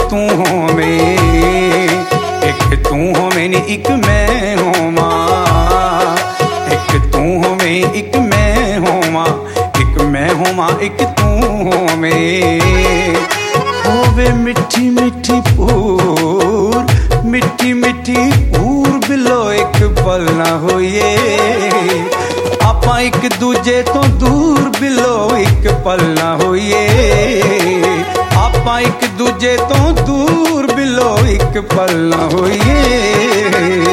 तू होवें, एक तू होवें नी एक मैं होवां, एक तू होवें एक मैं होवां, एक मैं होवां एक तू होवें। होवे मिठी मिठी पूर, मिठी मिठी पूर बिलो एक पल ना होइए, आपां एक दूजे तो दूर बिलो एक पल ना होइए, आपां एक दूजे तो दूर बिलो एक पल ना होइए।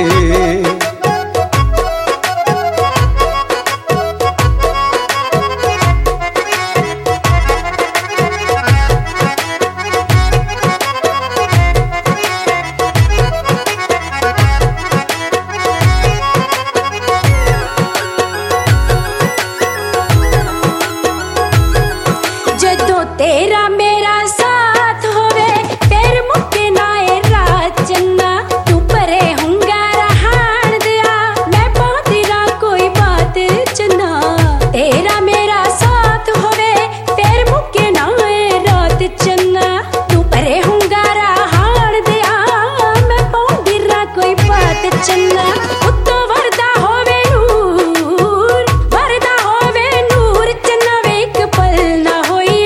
तेरा मेरा साथ होवे फिर मुक्के नाए रात चन्ना, तू परे हुंगारा हाण दिया मैं पौंदीरा कोई बात चन्ना। तेरा मेरा साथ होवे फिर मुक्के नाए रात चन्ना, तू परे हुंगारा हाण दिया मैं पौंदीरा कोई बात चन्ना। उत्तों वरदा होवे नूर, वरदा होवे नूर चन्ना वे एक पल ना होइए,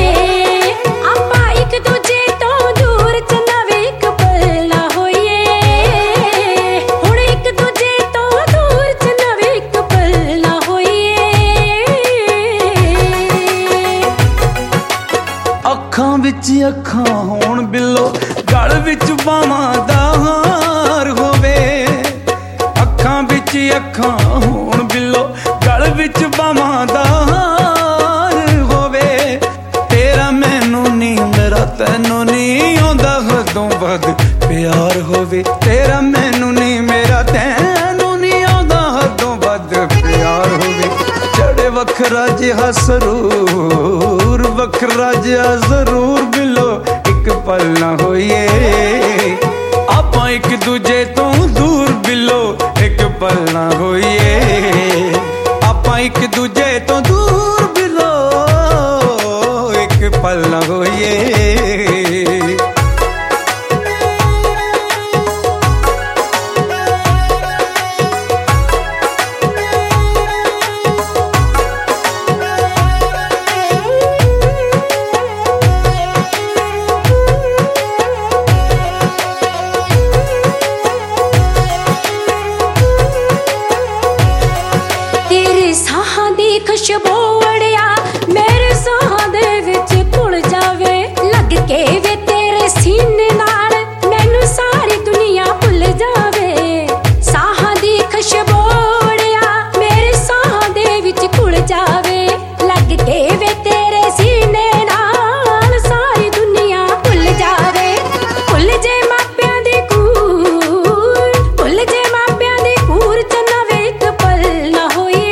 अखां विच अखां होण बिलो गल विच बावां दा हार होवे, अखां विच अखां होण बिलो गल विच बावां दा हार होवे। तेरा मैनू नी मेरा तैनू नी आउंदा हदों वध प्यार होवे, तेरा मैनू नी मेरा तैनू नी आउंदा हदों वध प्यार होवे। चढ़े वखरा जिहा सरूर, वखरा जिहा जरूर बिलो एक पल ना होइए, आपां एक दूजे तो दूर बिलो एक पल ना होइए, आपां एक दूजे तो दूर बिलो एक पल ना होइए। खुशबू उड़िया मेरे साह दे विच घुल जावे, लग के वे तेरे सीने नाल मैनू सारी दुनिया भुल जावे। साह दी खुशबू उड़िया मेरे साह दे विच घुल जावे, लग के वे तेरे सीने नाल सारी दुनिया भुल जावे। भुल जे मापियां दी कूर, भुल जे मापियां दी कूर चन्ना वे एक पल ना होइए,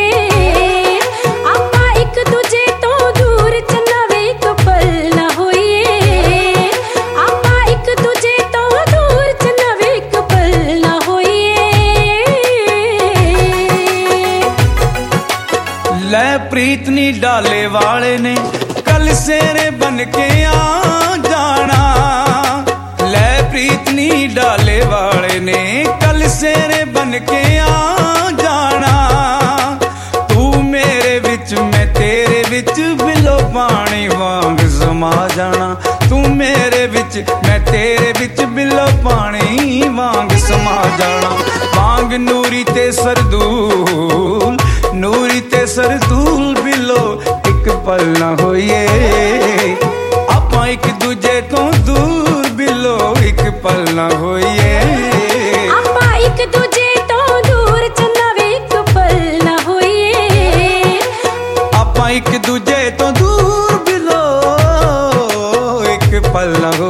लै प्रीत नी डाले वाले ने कल सेरे बन के आ जाना, लै प्रीत नी डाले वाले ने कल सेरे बन के आ जाना। तू मेरे विच मैं तेरे विच बिलो पानी वांग समा जाना, तू मेरे विच मैं तेरे विच बिलो पानी वांग समा जाना। वांग नूरी ते सरदूल, नूरी ते सरदूल बिलो एक पल ना होइए, आपां एक दूजे तो दूर बिलो एक पल ना होइए, आपां एक दूजे तो दूर चन्ना वे एक पल ना होइए, आपां एक दूजे तो दूर बिलो एक पल ना होइए।